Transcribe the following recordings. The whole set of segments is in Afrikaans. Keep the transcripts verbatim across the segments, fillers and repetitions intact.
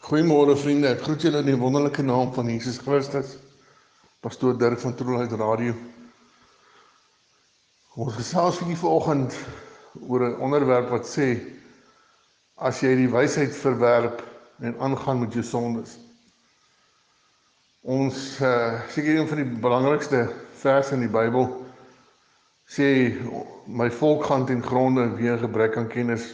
Goeiemôre vriende, ek groet julle in die wonderlike naam van Jesus Christus. Pastoor Dirk van Troelheid Radio. Ons gesels vir vanoggend oor 'n onderwerp wat sê, as jy die wysheid verwerp en aangaan met jou sondes. Ons uh, seker een van die belangrikste verse in die Bybel sê, my volk gaan ten gronde weens gebrek aan kennis.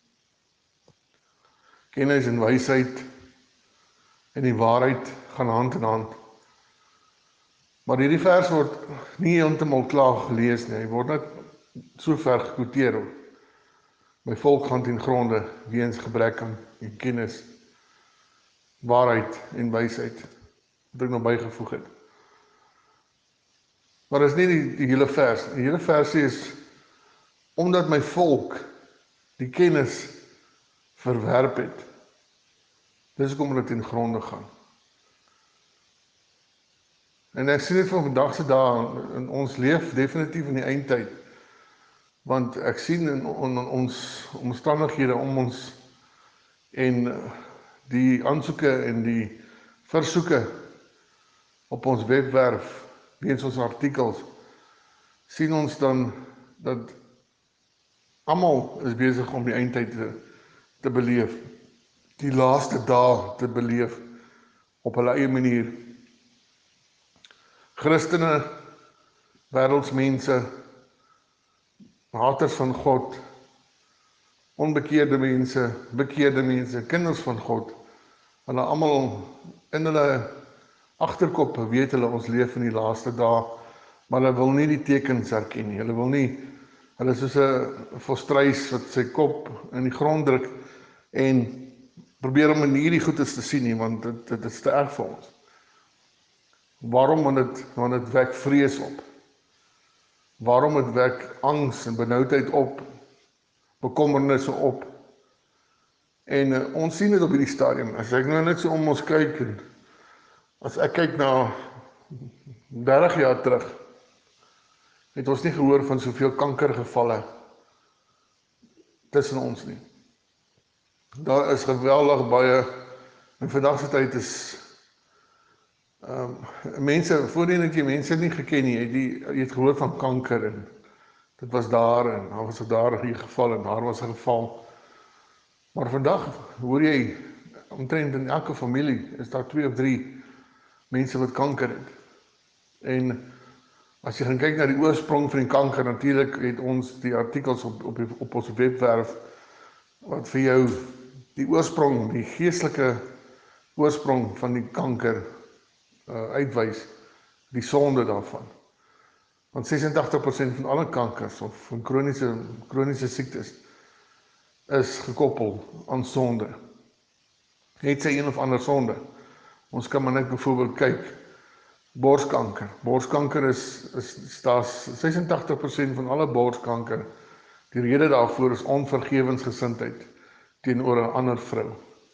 Kennis en wysheid en die waarheid gaan hand in hand. Maar hierdie vers word nie heeltemal klaar gelees nie. Hy word net so ver gekwoteer. My volk gaan ten gronde weens gebrek aan kennis, waarheid en wysheid. Wat ek nog bygevoeg het. Maar dit is nie die, die hele vers. Die hele vers sê is, omdat my volk die kennis verwerp het. Dis hoekom dit ten gronde gaan. En ek sien dit van vandag se dae, en ons leef definitief in die eindtyd. Want ek sien in, in, in ons omstandighede om ons en die aansoeke en die versoeke op ons webwerf, weens ons artikels, sien ons dan dat almal is besig om die eindtyd te, te beleef. Die laaste dae te beleef op hulle eie manier. Christene, wêreldsmense, haters van God, onbekeerde mense, bekeerde mense, kinders van God, hulle almal in hulle agterkop weet hulle ons leef in die laaste dae, maar hulle wil nie die tekens herken nie. Hulle wil nie, hulle is soos 'n volstruis wat sy kop in die grond druk en probeer om in hierdie goedes te sien nie, want dit, dit is te erg vir ons. Waarom? Want dit, want dit wek vrees op. Waarom? Het wek angs en benoudheid op, bekommernisse op. En uh, ons sien dit op hierdie stadium. As ek nou net so om ons kyk, en as ek kyk na dertig jaar terug, het ons nie gehoor van soveel kankergevalle tussen ons nie. Daar is geweldig baie, in vandag se tyd is um, mense, voorheen het jy mense nie geken nie, jy, jy het gehoor van kanker en dit was daar en daar was daar hier geval en daar was 'n geval. Maar vandag hoor jy omtrent in elke familie is daar twee of drie mense wat kanker het. En as jy gaan kyk na die oorsprong van die kanker, natuurlik het ons die artikels op op, die, op ons webwerf wat vir jou die oorsprong, die geestelike oorsprong van die kanker uh, uitwys, die sonde daarvan. Want ses en agtig persent van alle kankers of van kroniese kroniese siektes is gekoppel aan sonde. Het sy een of ander sonde. Ons kan maar net byvoorbeeld kyk, borskanker. Borskanker is, is daar ses en agtig persent van alle borskanker. Die rede daarvoor is onvergewensgesindheid teenoor 'n ander vrou.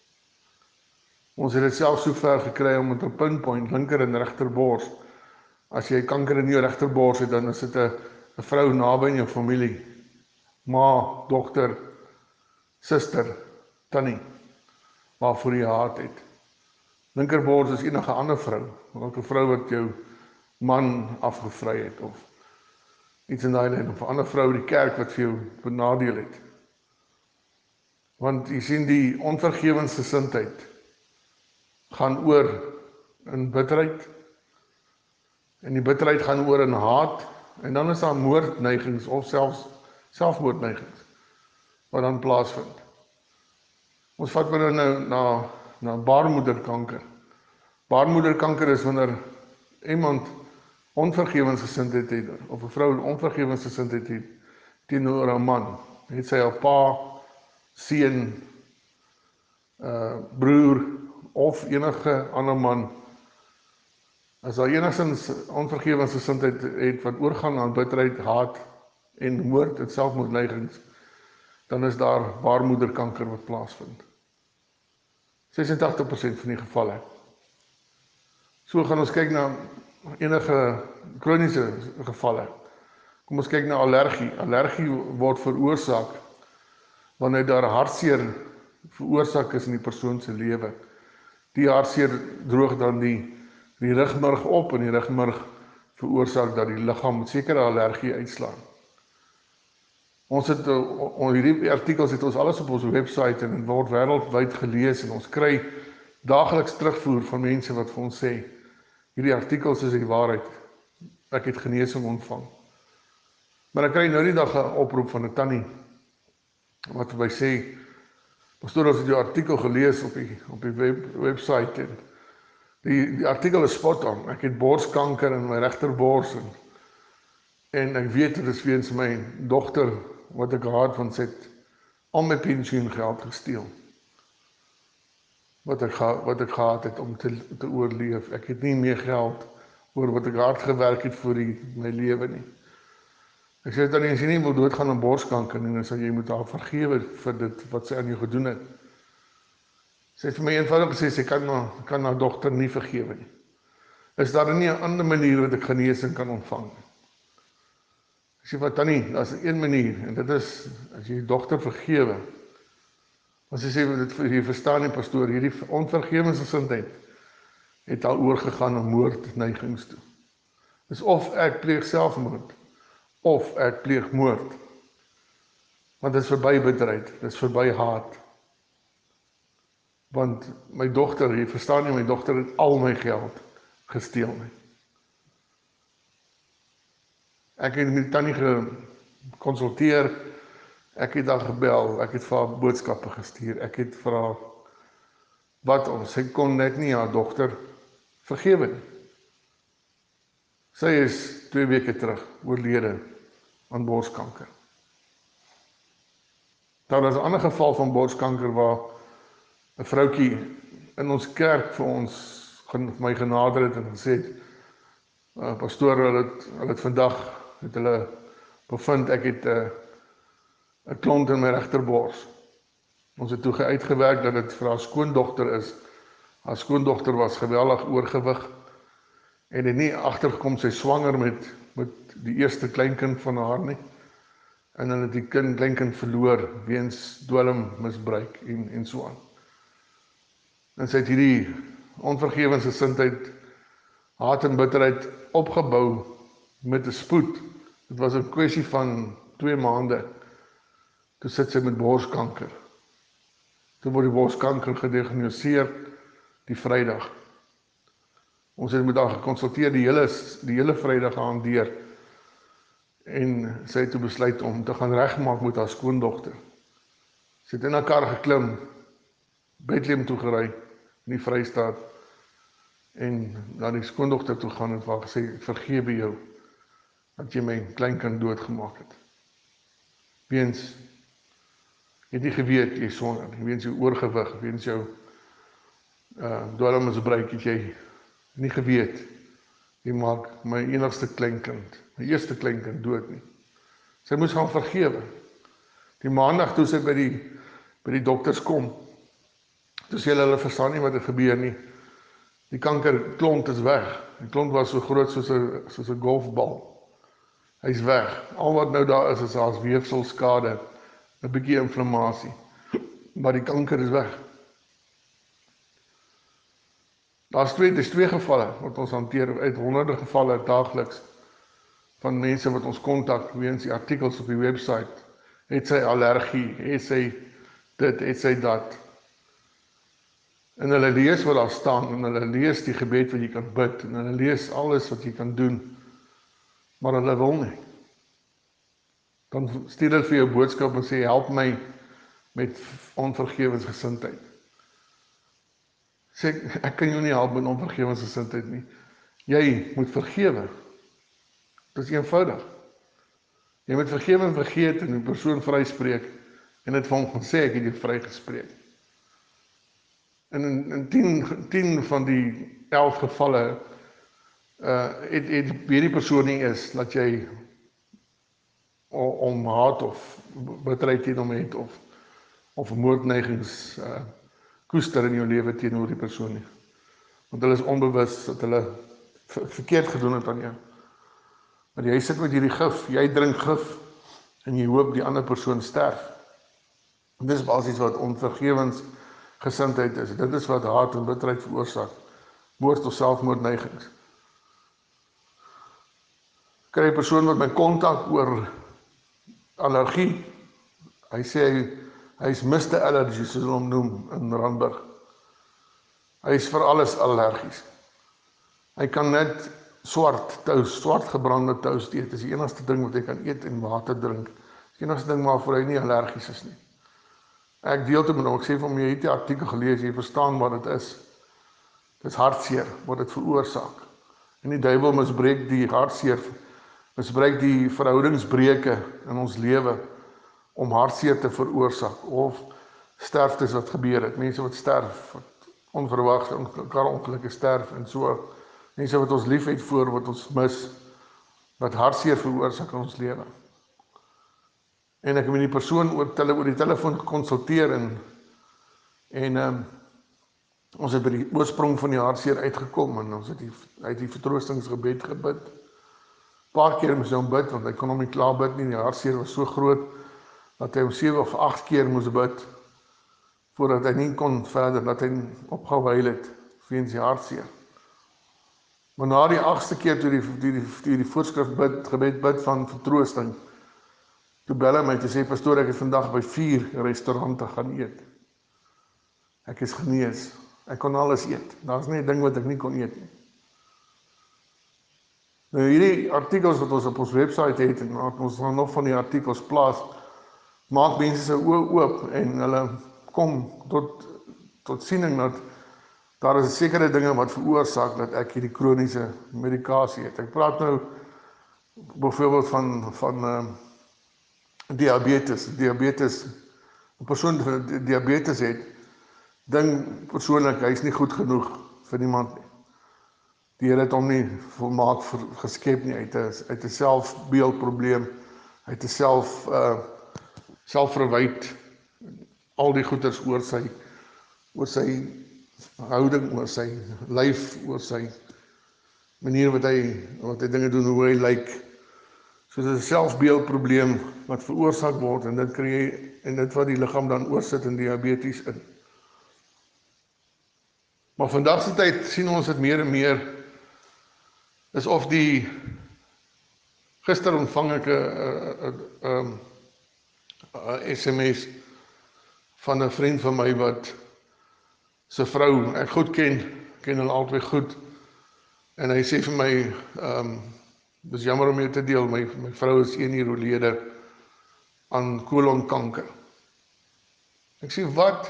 Ons het dit self so ver gekry om met 'n pinpoint, linker en regterbors. As jy kanker in jou regterbors het, dan is dit 'n 'n vrou naby in jou familie. Ma, dogter, suster, tannie, waarvoor jy haat het. Linkerbors is enige ander vrou, elke vrou wat jou man afgevry het, of iets in daai lyn, of 'n ander vrou in die kerk wat vir jou benadeel het. Want jy sien, die onvergewensgesindheid gaan oor in bitterheid, en die bitterheid gaan oor in haat, en dan is daar moordneigings of selfs selfmoordneigings wat dan plaasvind. Ons vat maar nou na, na baarmoederkanker. Baarmoederkanker is wanneer iemand onvergewensgesindheid het, of 'n vrou onvergewensgesindheid het teenoor 'n man. Het sy 'n pa, seun, uh, broer of enige ander man. As daar enigstens onvergewensgesindheid het wat oorgaan aan bitterheid, haat en moord en selfmoordneigings, dan is daar baarmoederkanker wat plaasvind. ses en agtig persent van die gevalle. So gaan ons kyk na enige kroniese gevalle. Kom ons kyk na allergie. Allergie word veroorsaak wanneer daar hartseer veroorsaak is in die persoon se lewe. Die hartseer droog dan die, die rugmurg op en die rugmurg veroorsaak dat die liggaam met sekere allergie uitslaan. Ons het, uh, hierdie artikels het ons alles op ons website en het word wêreldwyd gelees en ons kry daagliks terugvoer van mense wat vir ons sê, hierdie artikels is die waarheid, ek het genesing ontvang. Maar ek kry nou die dag 'n oproep van 'n tannie, wat vir my sê, pastoor, ons het jou artikel gelees op die, op die web, website en die, die artikel is spot on, ek het borskanker in my regterbors en, en ek weet dit is weens my dogter wat ek gehad van sy het al my pensioengeld gesteel. Wat ek, wat ek gehad het om te, te oorleef. Ek het nie meer geld oor wat ek hard gewerk het vir die, my lewe nie. Ek sê dan as jy nie wil doodgaan aan borskanker nie, dan sal jy moet haar vergewe vir dit wat sy aan jou gedoen het. Sy het vir my eenvoudig gesê, sy kan haar, kan haar dogter nie vergewe nie. Is daar nie 'n ander manier wat ek genesing kan ontvang? Ek sê, wat dan nie, daar is een manier, en dit is, as jy die dogter vergewe, want sy sê, dit, jy verstaan nie, pastoor, hierdie onvergewensgesindheid het al oorgegaan na moordneigings toe. Dis of ek pleeg selfmoord, of ek pleeg moord. Want dit is verby bitterheid, dit is verby haat. Want my dogter, jy verstaan nie, my dogter het al my geld gesteel nie. Ek het met tannie geconsulteer, ek het haar gebel, ek het vir haar boodskappe gestuur, ek het vir haar wat ons, sy kon net nie haar dogter vergewe nie. Sy is twee weke terug oorlede aan borskanker. Daar was 'n ander geval van borskanker waar 'n vroutjie in ons kerk vir ons my genader het en gesê het, uh, pastoor, hulle het, hulle het vandag het hulle bevind ek het 'n uh, 'n klont in my regterbors. Ons het toe uitgewerk dat dit vir haar skoondogter is. Haar skoondogter was geweldig oorgewig en het nie agtergekom sy swanger met met die eerste kleinkind van haar nie. En dan het die kind kleinkind verloor weens dwelmmisbruik en en so aan. En sy het hierdie onvergewensgesindheid, haat en bitterheid opgebou met 'n spoed. Dit was 'n kwessie van twee maande. Toe sit sy met borskanker. Toe word die borskanker gediagnoseer die Vrydag. Ons het met haar geconsulteer die hele, die hele Vrydag aan deur. En sy het toe besluit om te gaan regmaak met haar skoondogter. Sy het in haar kar geklim, Bethlehem toe gery, in die Vrystaat, en na die skoondogter toe gaan en vir haar gesê, ek vergewe jou, dat jy my kleinkind doodgemaak het. Weens, jy het nie geweet, jy sonder, weens jou oorgewig, weens jou uh, dwelmmisbruik, het jy nie geweet, jy maak my enigste kleinkind, my eerste kleinkind dood nie. Sy moes gaan vergewe. Die maandag toe sy by die, by die dokters kom, toe sê hulle, hulle verstaan nie wat er gebeur nie. Die kankerklont is weg. Die klont was so groot soos 'n soos 'n golfbal. Hy is weg. Al wat nou daar is, is as weefselskade, 'n bietjie inflammasie. Maar die kanker is weg. Daar's twee, dis twee gevalle wat ons hanteer, uit honderde gevalle daagliks, van mense wat ons kontak, weens die artikels op die website, het sy allergie, het sy dit, het sy dat. En hulle lees wat daar staan, en hulle lees die gebed wat jy kan bid, en hulle lees alles wat jy kan doen, maar hulle wil nie. Dan stuur hulle vir jou boodskap en sê, help my met onvergewensgesindheid. Sê, ek kan jou nie help met onvergewensgesindheid nie. Jy moet vergewe. Dit is eenvoudig. Jy moet vergewe en vergeet en die persoon vryspreek, en het vir hom gaan sê, ek het jou vrygespreek. En in, in tien, tien van die elf gevalle uh, het, het weet die persoon nie is dat jy om haat of bitterheid teen hom het of, of moordneigings uh, koester in jou lewe teenoor die persoon nie. Want hulle is onbewus dat hulle verkeerd gedoen het aan jou. Maar jy sit met hierdie gif, jy drink gif en jy hoop die ander persoon sterf. En dis basies wat onvergewens gesindheid is. Dit is wat haat en bitterheid veroorsaak. Moord of selfmoordneigings. Kry 'n persoon wat my kontak oor allergie. Hy sê hy, hy is mister Allergy, soos hulle hom noem in Randburg. Hy is vir alles allergies. Hy kan net swart toast, swart gebrande toast eet. Dit is die enigste ding wat hy kan eet en water drink. Dit is die enigste ding waarvoor hy nie allergies is nie. Ek deel toe met hom, ek sê vir hom, jy het die artikel gelees, jy verstaan wat dit is. Dit is hartseer wat dit veroorsaak. En die duiwel misbruik die hartseer, misbruik die verhoudingsbreuke in ons lewe om hartseer te veroorsaak, of sterftes wat gebeur het, mense wat sterf, wat onverwags in karongelukke sterf, en so, mense wat ons lief het voor, wat ons mis, wat hartseer veroorsaak in ons lewe. En ek het met die persoon oor, tele, oor die telefoon geconsulteer, en, en um, ons het by die oorsprong van die hartseer uitgekom, en ons het die, uit die vertroostingsgebed gebid. Paar keer moes hy hom bid, want hy kon hom nie klaar bid nie, die hartseer was so groot, dat hy om sewe of agt keer moes bid, voordat hy nie kon verder, dat hy opgehou huil het, weens die hartseer. Maar na die agste keer, toe die, die, die, die, die voorskrif bid, gebed bid van vertroosting, toe bel hy my, toe sê, pastoor, ek het vandag by vier restaurante gaan eet. Ek is genees, ek kon alles eet, daar is nie 'n ding wat ek nie kon eet nie. Nou hierdie artikels wat ons op ons website het, en ons gaan nog van die artikels plaas, maak mense se oë oop, en hulle kom tot, tot siening dat daar is sekere dinge wat veroorsaak dat ek hierdie kroniese medikasie het. Ek praat nou byvoorbeeld van, van uh, diabetes. Diabetes, 'n persoon wat diabetes het, dink persoonlik, hy is nie goed genoeg vir niemand nie. Die Here het hom nie volmaak geskep nie, hy het 'n selfbeeldprobleem, hy het 'n self, uh, selfverwyd, al die goeders oor sy, oor sy houding, oor sy lyf, oor sy manier wat hy, wat hy dinge doen, hoe hy lyk. So dit is 'n selfbeeldprobleem wat veroorsaak word, en dit kry jy, en dit wat die liggaam dan oorsit in diabetes in. Maar vandag se tyd sien ons dit meer en meer, is of die, gister ontvang ek 'n S M S van 'n vriend van my wat sy vrou ek goed ken, ken hulle albei goed, en hy sê vir my, um, dis jammer om jou te deel, my, my vrou is een uur oorlede aan kolonkanker. Ek sê, wat?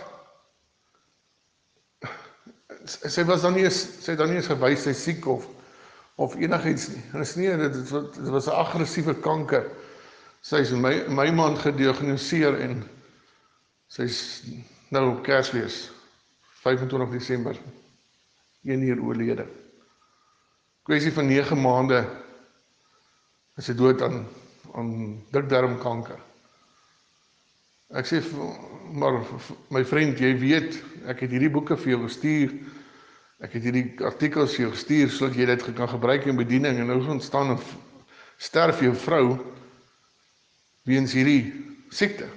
Sy was dan nie eens, sy het dan nie eens gewys, sy siek of, of enigiets nie. En is nie, dit, dit was 'n aggressiewe kanker. Sy is in my, my maand gediagnoseer, en sy is nou op Kersfees, vyf en twintig Desember, een uur oorlede. Kwessie van nege maande is sy dood aan, aan dikdarmkanker. Ek sê, maar my vriend, jy weet, ek het hierdie boeke vir jou gestuur, ek het hierdie artikels vir jou gestuur, sodat jy dit kan gebruik in bediening, en nou ontstaan 'n sterf jou vrou, weens hierdie siekte.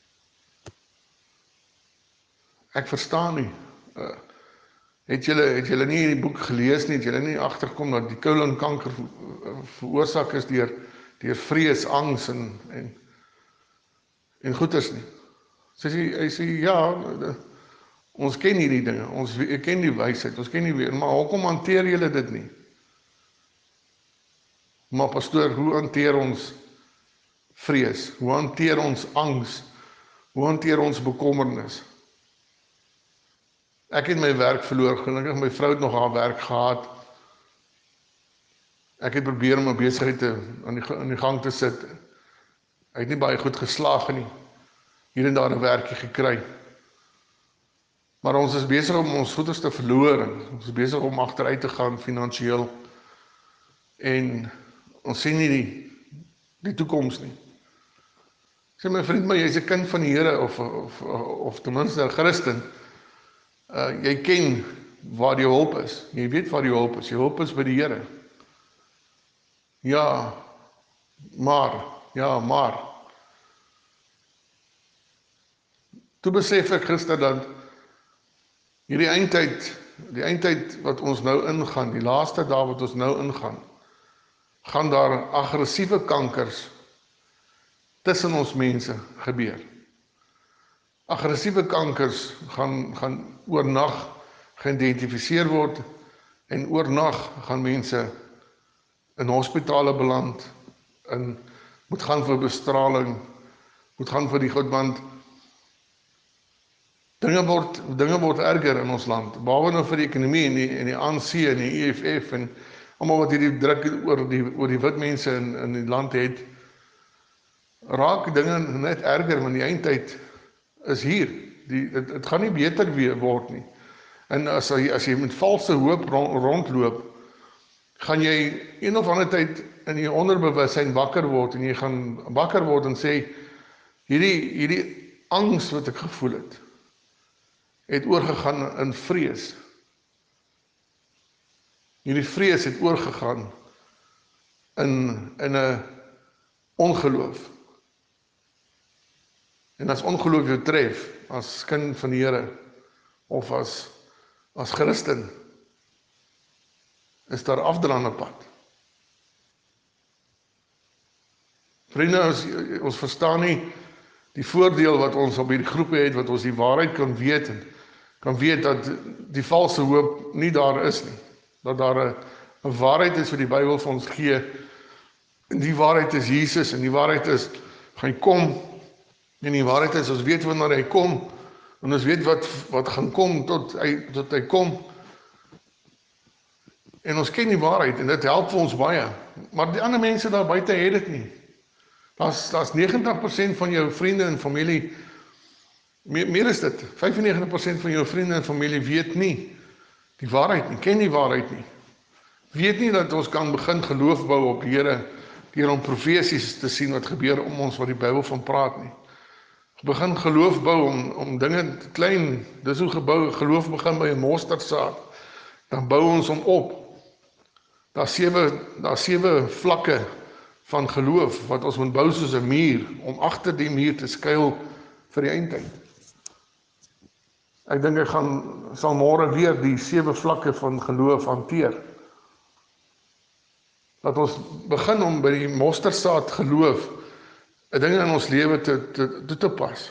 Ek verstaan nie, uh, het julle, het julle nie die boek gelees nie, het julle nie agtergekom dat die kolonkanker veroorsaak is deur, deur vrees, angs en, en, en goeders nie. Sy sê, hy sê, ja, de, ons ken hierdie dinge, ons ken die wysheid, ons ken die weer, maar hoekom hanteer julle dit nie? Maar pastoor, hoe hanteer ons vrees? Hoe hanteer ons angs? Hoe hanteer ons bekommernis? Ek het my werk verloor, gelukkig my vrou het nog haar werk gehad. Ek het probeer om my besigheid te, aan, die, aan die gang te sit. Ek het nie baie goed geslaag nie. Hier en daar 'n werkie gekry. Maar ons is besig om ons goeders te verloor. Ons is besig om agteruit te gaan finansiëel. En ons sien nie die, die toekoms nie. Sê my vriend, maar jy is 'n kind van die Here, of, of, of ten minste 'n Christen. Uh, jy ken waar die hulp is. Jy weet waar die hulp is. Die hulp is by die Here. Ja, maar, ja, maar. Toe besef ek gister dat Hierdie eindtyd, die eindtyd wat ons nou ingaan, die laaste dae wat ons nou ingaan, gaan daar aggressiewe kankers tussen ons mense gebeur. Aggressiewe kankers gaan, gaan oornag geïdentifiseer word en oornag gaan mense in hospitale beland, in, moet gaan vir bestraling, moet gaan vir die goed, want dinge word, dinge word erger in ons land, behalwe nou vir die ekonomie en die, en die A N C en die E F F en almal wat hierdie druk oor die, oor die wit mense in, in die land het, raak dinge net erger, want die eindtyd is hier. Die, het, het gaan nie beter weer word nie. En as jy, as jy met valse hoop rond, rondloop, gaan jy een of ander tyd in jou onderbewussyn wakker word, en jy gaan wakker word en sê, hierdie, hierdie angs wat ek gevoel het, het oorgegaan in vrees. Hierdie vrees het oorgegaan in, in 'n ongeloof. En as ongeloof jou tref, as kind van die Here, of as, as Christen, is daar afdraande pad. Vriende, ons, ons verstaan nie die voordeel wat ons op hierdie groepe het, wat ons die waarheid kan weet, en kan weet dat die valse hoop nie daar is nie. Dat daar 'n, 'n waarheid is wat die Bybel vir ons gee, en die waarheid is Jesus, en die waarheid is, hy kom, en die waarheid is, ons weet wanneer hy kom, en ons weet wat, wat gaan kom, tot hy, tot hy kom, en ons ken die waarheid, en dit help vir ons baie, maar die ander mense daar buite het dit nie. Daar's, daar's negentig persent van jou vriende en familie, meer, meer is dit, vyfennegentig persent van jou vriende en familie weet nie die waarheid nie, ken die waarheid nie. Weet nie dat ons kan begin geloof bou op die Here, deur om profesies te sien wat gebeur om ons, wat die Bybel van praat nie. Ons begin geloof bou om, om dinge klein, dis hoe gebou, geloof begin by 'n mosterdsaad, dan bou ons hom op. Daar sewe, daar sewe vlakke van geloof, wat ons moet bou soos 'n muur, om agter die muur te skuil vir die eindtyd. Ek dink ek gaan, sal môre weer die sewe vlakke van geloof hanteer. Dat ons begin om by die mosterdsaad geloof, 'n ding in ons lewe te, te, toe te pas.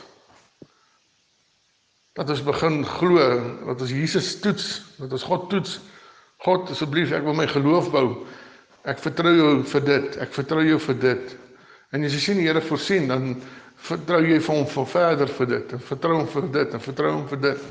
Dat ons begin glo, dat ons Jesus toets, dat ons God toets. God, asseblief, ek wil my geloof bou. Ek vertrou jou vir dit, ek vertrou jou vir dit. En as jy sien die Here voorsien, dan vertrou jy vir hom vir verder vir dit, en vertrou hom vir dit, en vertrou hom vir dit.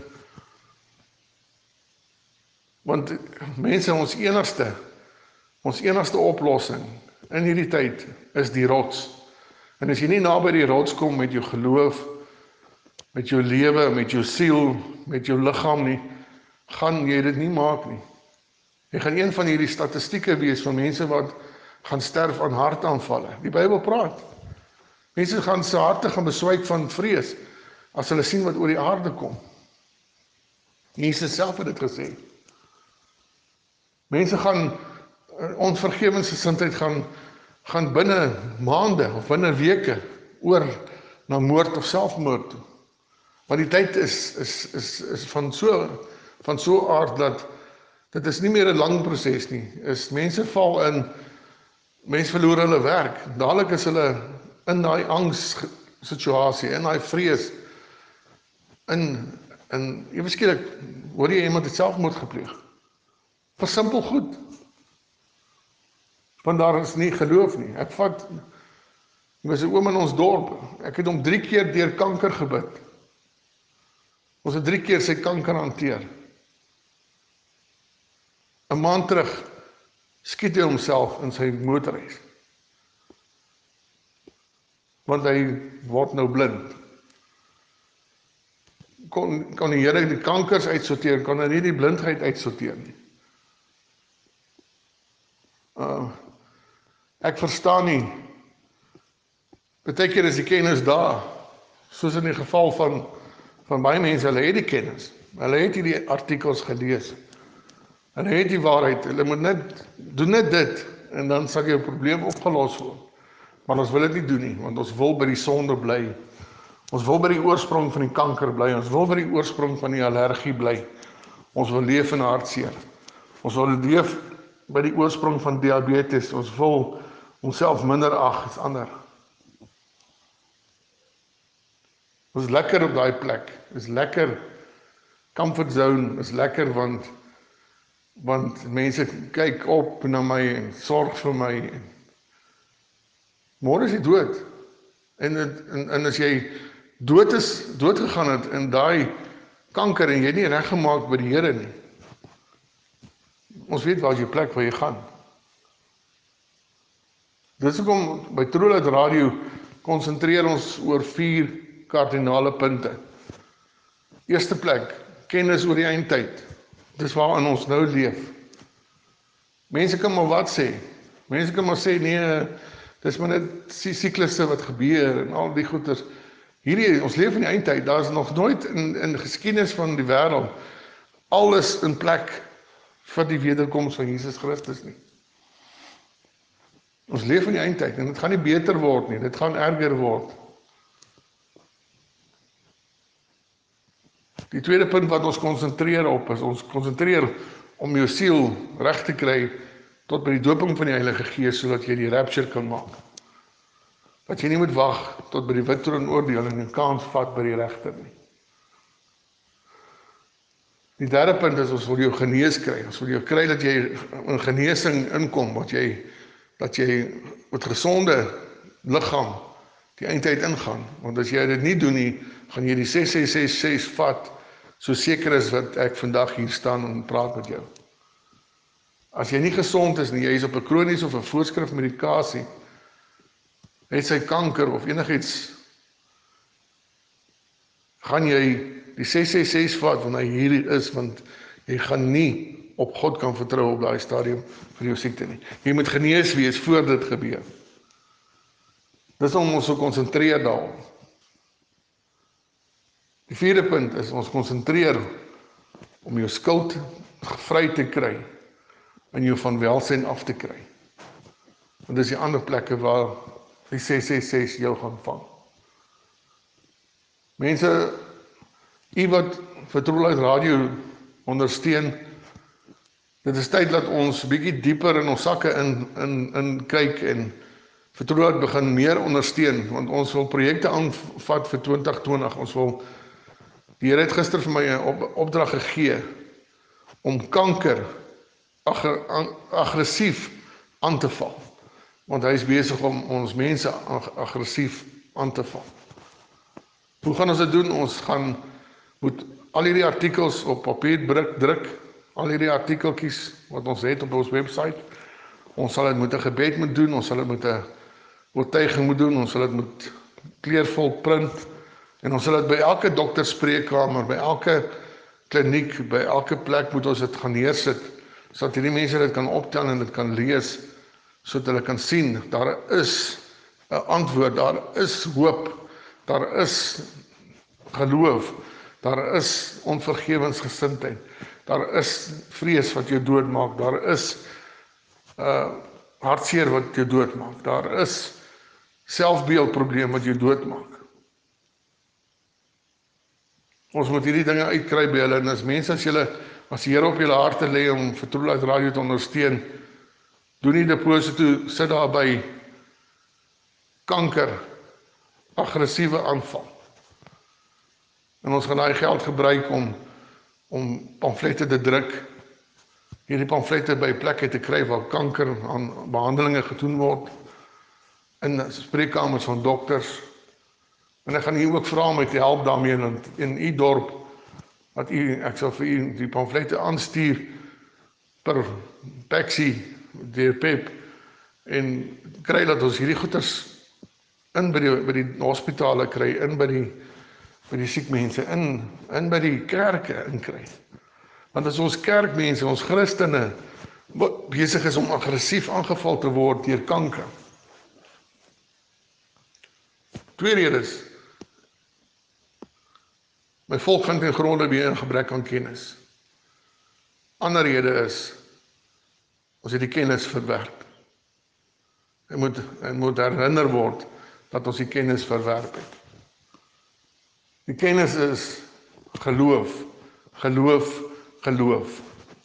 Want mense, ons enigste, ons enigste oplossing in hierdie tyd is die rots. En as jy nie naby die rots kom met jou geloof, met jou lewe, met jou siel, met jou liggaam nie, gaan jy dit nie maak nie. Jy gaan een van hierdie statistieke wees van mense wat gaan sterf aan hartaanvalle. Die Bybel praat. Mense gaan se harte gaan beswyk van vrees as hulle sien wat oor die aarde kom. Jesus self het dit gesê. Mense gaan onvergewensgesindheid gaan gaan binne maande of binne weke oor na moord of selfmoord toe. Want die tyd is is is is van so van so aard dat dit is nie meer 'n lang proses nie. Is mense val in, mense verloor hulle werk. Dadelik is hulle in daai angs situasie, in daai vrees. In in ewe skielik hoor jy iemand het selfmoord gepleeg. Vir simpel goed. Want daar is nie geloof nie. Ek vat, was 'n oom in ons dorp, ek het hom drie keer deur kanker gebid. Ons het drie keer sy kanker hanteer. 'n maand terug skiet hy homself in sy motorhuis. Want hy word nou blind. Kon, kon die Here die kankers uitsorteer, kon hy nie die blindheid uitsorteer nie. Uh, ek verstaan nie, partykeer is die kennis daar, soos in die geval van, van baie mense, hulle het die kennis, hulle het die artikels gelees, hulle het die waarheid, hulle moet net, doen net dit, en dan sal jou probleem opgelos word, maar ons wil dit nie doen nie, want ons wil by die sonde bly, ons wil by die oorsprong van die kanker bly, ons wil by die oorsprong van die allergie bly, Ons wil leef in hartseer. Ons wil leef by die oorsprong van diabetes. Ons wil onsself minder ag as ander. Ons is lekker op daai plek. Is lekker. Comfort zone is lekker want want mense kyk op na my en sorg vir my. Môre is jy dood. En, en, en as jy dood is, dood gegaan het in daai kanker en jy nie reggemaak by die Here nie. Ons weet waar is jou plek waar jy gaan. Dis hoekom by Truelout Radio konsentreer ons oor vier kardinale punte. Eerste plek, kennis oor die eindtyd. Dis waarin ons nou leef. Mense kan maar wat sê. Mense kan maar sê, nee, dis maar net siklusse wat gebeur en al die goeters. Hierdie, ons leef in die eindtyd, daar is nog nooit in, in geskiedenis van die wêreld alles in plek vir die wederkoms van Jesus Christus nie. Ons leef in die eindtyd en dit gaan nie beter word nie, dit gaan erger word. Die tweede punt wat ons konsentreer op is, ons konsentreer om jou siel reg te kry tot by die doping van die Heilige Gees, sodat jy die rapture kan maak. Dat jy nie moet wag tot by die wit troon oordeel en 'n kans vat by die regter nie. Die derde punt is, ons wil jou genees kry. Ons wil jou kry dat jy in genesing inkom, wat jy, dat jy met gesonde liggaam die eindtyd ingaan. Want as jy dit nie doen nie, gaan jy die ses ses ses ses vat, so seker is wat ek vandag hier staan en praat met jou. As jy nie gesond is nie, jy is op 'n kroniese of 'n voorskrif medikasie, het sy kanker of enigiets, gaan jy die ses ses ses vat wanneer hy hier is, want jy gaan nie op God kan vertrou op daai stadium vir jou siekte nie. Jy moet genees wees voor dit gebeur. Dis om ons so konsentreer daarop. Die vierde punt is, ons konsentreer om jou skuld vry te kry en jou van welsyn af te kry. Want dis die ander plekke waar die ses ses ses jou gaan vang. Mense, u wat vir Truelout Radio ondersteun, dit is tyd dat ons bietjie dieper in ons sakke in, in, in kyk en vir Truelout begin meer ondersteun, want ons wil projekte aanvat vir twintig twintig, ons wil, die Here het gister vir my 'n op, opdrag gegee, om kanker ag, aggressief aan te val, want hy is besig om ons mense ag, aggressief aan te val. Hoe gaan ons dit doen? Ons gaan moet al hierdie artikels op papier druk, druk, al hierdie artikeltjies wat ons het op ons website, ons sal dit met 'n gebed moet doen, ons sal dit met 'n oortuiging moet doen, ons sal dit met kleurvol print, en ons sal dit by elke dokterspreekkamer, by elke kliniek, by elke plek moet ons dit gaan neersit, sodat hierdie mense dit kan optel en dit kan lees, sodat hulle kan sien, daar is 'n antwoord, daar is hoop, daar is geloof, daar is onvergewensgesindheid, daar is vrees wat jou doodmaak, daar is uh, hartseer wat jou doodmaak, daar is selfbeeldprobleem wat jou doodmaak. Ons moet hierdie dinge uitkry by hulle, en as mense, as julle, as die Here op julle harte lê om vir Truelout Radio te ondersteun, doen die deposito, sit daar by kanker, aggressiewe aanval. En ons gaan daai geld gebruik om, om pamflette te druk, hierdie pamflette by plekke te kry waar kanker aan behandelinge gedoen word, in spreekkamers van dokters, en ek gaan u ook vra om my te help daarmee, want in u dorp, dat u, ek sal vir u die pamflette aanstuur, per taxi, deur Pep, en kry dat ons hierdie goeders in by die, by die hospitale kry, in by die, by die siek mense, in, in by die kerke inkry. Want as ons kerkmense, ons Christene, besig is om aggressief aangeval te word deur kanker. Tweede is, my volk gaan ten gronde weer in gebrek aan kennis. Ander rede is, ons het die kennis verwerp. En moet, en moet herinner word, dat ons die kennis verwerp het. Die kennis is geloof, geloof, geloof.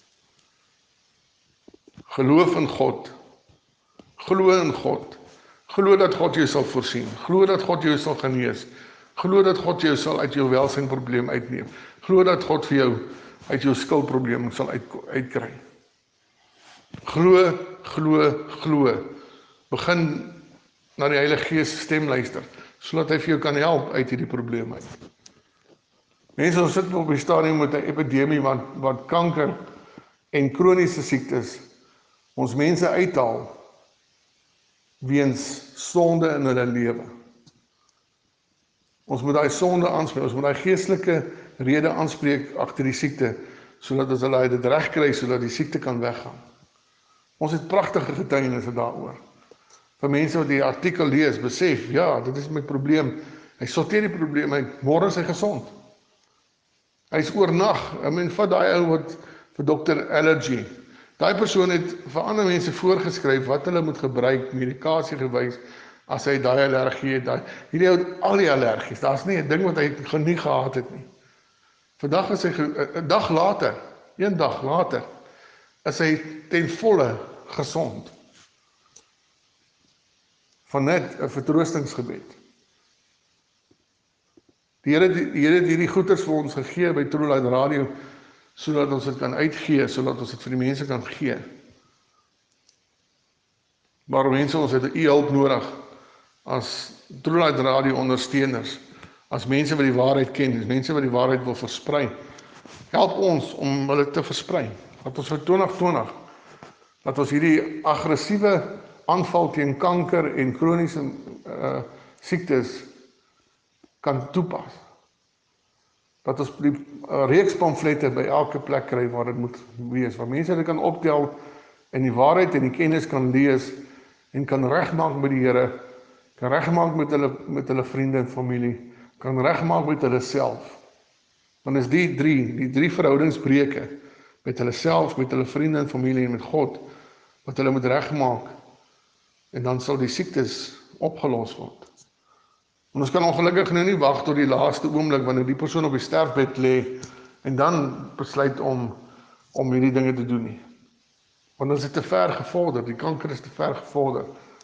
Geloof in God. Glo in God. Glo dat God jou sal voorsien. Glo dat God jou sal genees. Glo dat God jou sal uit jou welsynprobleem uitneem. Glo dat God vir jou uit jou skuldprobleem sal uit, uitkry. Glo, glo, glo. Begin na die Heilige Gees stem luister, sodat hy vir jou kan help uit hierdie probleem uit. Mense, ons sit op die stadium met 'n epidemie wat, wat kanker en kroniese siektes ons mense uithaal weens sonde in hulle lewe. Ons moet daai sonde aanspreek, ons moet daai geestelike rede aanspreek agter die siekte, sodat ons hulle dit reg kry, sodat die siekte kan weggaan. Ons het pragtige getuienisse daaroor. Vir mense wat die artikel lees, besef, ja, dit is my probleem. Hy sorteer die probleem, hy môre is hy gesond. Hy is oornag. I mean, vat daai ou wat vir dokter Allergy. Daai persoon het vir ander mense voorgeskryf wat hulle moet gebruik, medikasie gewys, as hy daai allergie het. Daai, hierdie ou het al die allergies. Daar's nie 'n ding wat hy nie gehad het nie. Vandag is hy, 'n dag later, een dag later, is hy ten volle gesond. Van net 'n vertroostingsgebed. Die Here die Here het hierdie goeders vir ons gegee by True Light Radio, sodat ons dit kan uitgee, sodat ons dit vir die mense kan gee. Maar mense, ons het u hulp nodig as True Light Radio ondersteuners, as mense wat die waarheid ken, as mense wat die waarheid wil versprei. Help ons om hulle te versprei. Dat ons vir twintig twintig, dat ons hierdie aggressiewe aanval teen kanker en kroniese uh, siektes kan toepas. Dat ons die uh, reeks pamflette by elke plek kry waar dit moet wees, waar mense dit kan optel en die waarheid en die kennis kan lees en kan regmaak met die Here, kan regmaak met hulle met hulle vriende en familie, kan regmaak met hulle self. Want is die drie, die drie verhoudingsbreuke met hulle self, met hulle vriende en familie en met God, wat hulle moet regmaak, en dan sal die siektes opgelos word. En ons kan ongelukkig nou nie wag tot die laaste oomblik wanneer die persoon op die sterfbed lê en dan besluit om om hierdie dinge te doen nie. Want ons het te ver gevorder, die kanker is te ver gevorder.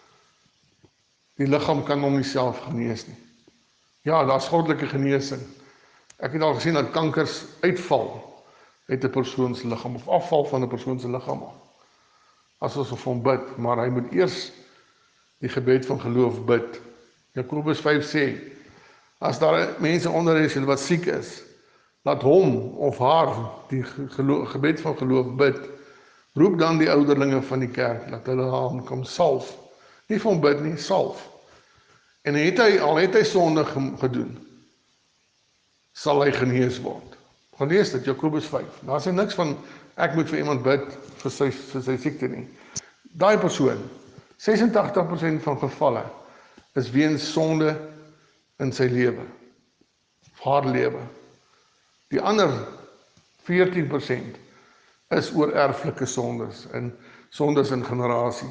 Die liggaam kan hom nie self genees nie. Ja, daar's goddelike genesing. Ek het al gesien dat kankers uitval uit 'n persoon se liggaam of afval van 'n persoon se liggaam af. As ons vir hom bid, maar hy moet eers die gebed van geloof bid. Jakobus vyf sê, as daar mense onder is wat siek is, laat hom of haar die geloof, gebed van geloof bid. Roep dan die ouderlinge van die kerk, laat hulle hom kom salf. Nie vir hom bid nie, salf. En het hy, al het hy sonde gedoen, sal hy genees word. Gaan lees dit, Jakobus vyf. Daar sê niks van, ek moet vir iemand bid vir sy, vir sy siekte nie. Daai persoon, ses en agtig persent van gevalle, is weens sonde in sy lewe, haar lewe. Die ander veertien persent is oor erflike sondes, en sondes in generasie,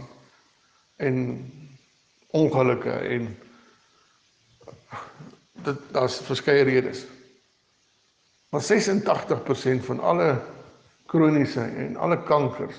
en ongelukke, en dit, daar's verskeie redes. Maar ses en agtig persent van alle kroniese en alle kankers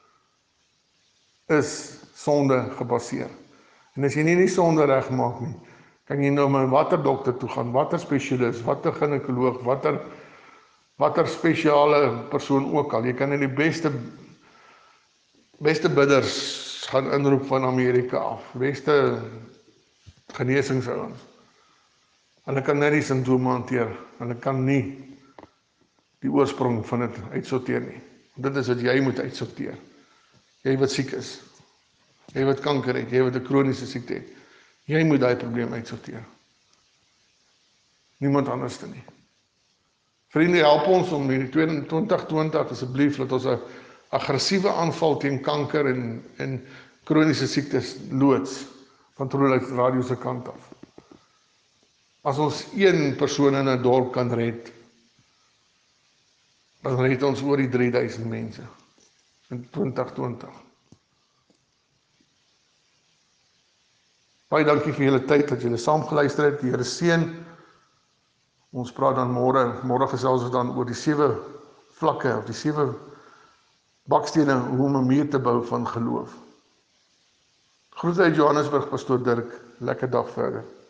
is sonde gebaseer. En as jy nie die sonde regmaak nie, kan jy nou met watter dokter toe gaan, watter spesialis, watter ginekoloog, watter watter spesiale persoon ook al. Jy kan in die beste beste bidders gaan inroep van Amerika af, beste genesingsouens. Hulle kan net die simptome hanteer, hulle kan nie die oorsprong van dit uitsorteer nie. Dit is wat jy moet uitsorteer. Jy wat siek is, jy wat kanker het, jy wat 'n kroniese siekte het, jy moet daai probleem uitsorteer. Niemand anders te nie. Vriende, help ons om in twintig twintig asseblief dat ons 'n aggressiewe aanval teen kanker en en kroniese siektes loods van True Light Radio se kant af. As ons een persoon in 'n dorp kan red, dan red ons oor die drie duisend mense in twintig twintig. Baie dankie vir julle tyd dat julle saam geluister het. Die Here seën. Ons praat dan môre, môre gesels ons dan oor die sewe vlakke of die sewe bakstene hoe om 'n muur te bou van geloof. Groete uit Johannesburg, Pastoor Dirk. Lekker dag verder.